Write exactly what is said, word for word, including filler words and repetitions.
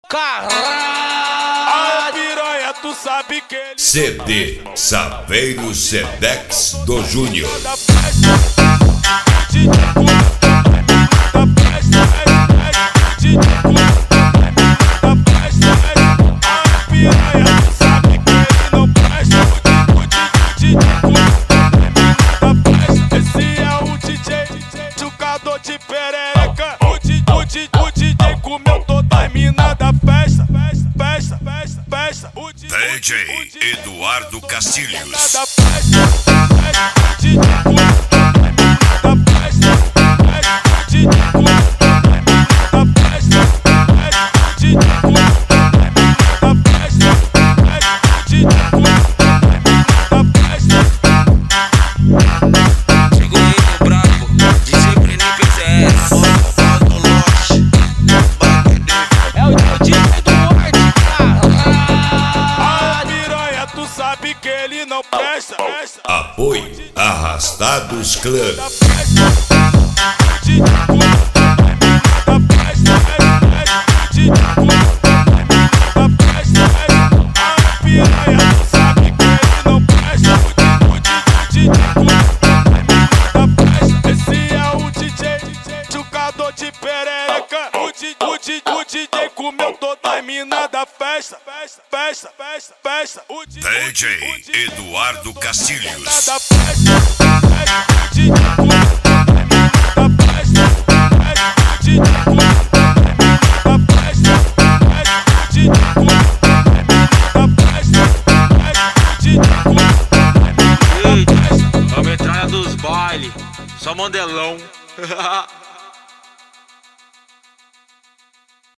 Caralho! A piranha, tu sabe que ele... C D Saveiro Sedex do Júnior. Da festa, de cu, da festa, de cu, da festa. A piranha, tu sabe que ele não presta. De cu, da festa. Esse é o D J, jogador de perereca. O D J, o D J comeu toda a mina da festa. Festa, festa, festa. D J Eduardo Castilhos. Da festa, de cu, da festa, de cu, da festa, de cu, da festa, de cu, da festa. Chegou aí no brabo, D J Breninho P C S. É o D J do Norte, A piranha, tu sabe que ele não presta. Apoio Arrastados Clã. Da festa, de cu, da festa, de cu, da festa. A piranha, tu sabe que ele não presta. De cu, da festa. Esse é o D J, jogador de perereca. O D J, o D J, o D J comeu toda a mina da festa. Festa, festa, festa, festa. O D J, D J Eduardo Castilhos. da festa, de cu, da festa, de cu, da festa, de cu, da festa, de cu, da festa. A metralha dos bailes, só mandelão.